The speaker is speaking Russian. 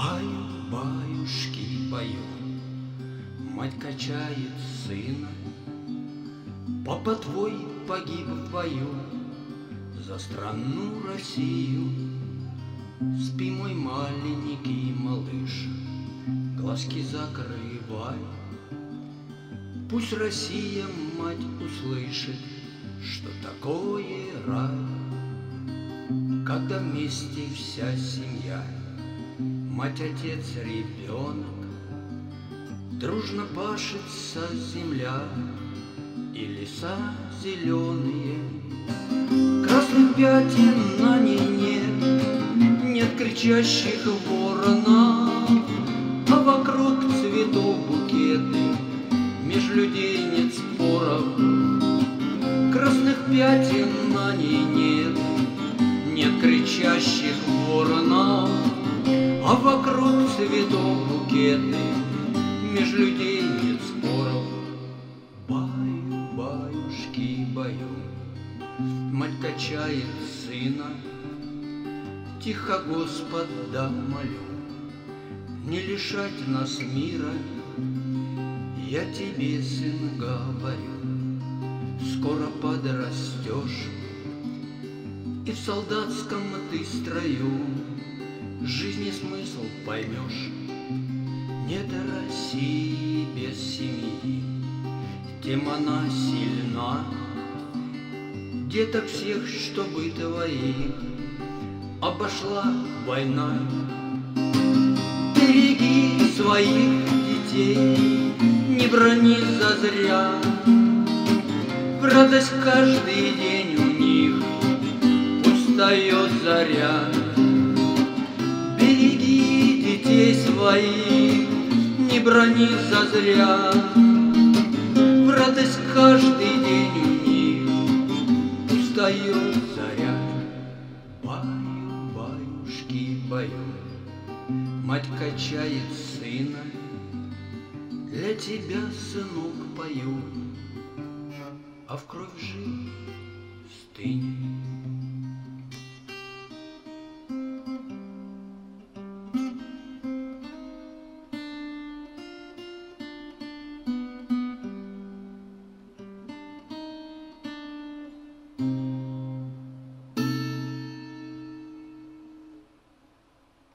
Баю, баюшки, баю, мать качает сына. Папа твой погиб в бою за страну Россию. Спи, мой маленький малыш, глазки закрывай. Пусть Россия, мать, услышит, что такое рай, когда вместе вся семья, мать, отец, ребенок, дружно пашется земля и леса зеленые. Красных пятен на ней нет, нет кричащих воронов, а вокруг цветов букеты, меж людей нет споров. Красных пятен на ней нет, нет кричащих воронов, а вокруг цветов букеты, меж людей нет споров. Баю, баюшки, баю, мать качает сына. Тихо, Господа, молю, не лишать нас мира. Я тебе, сын, говорю, скоро подрастешь, и в солдатском ты строю жизни смысл поймешь. Нет России без семьи, тем она сильна. Деток всех, чтобы твоих обошла война. Береги своих детей, не брони зазря. В радость каждый день у них пусть встает заря. Береги детей своих, не брони зазря. В радость каждый день у них пусть встает заря. Баю, баюшки, баю, мать качает сына. Для тебя, сынок, пою, а в кровь жил стынь.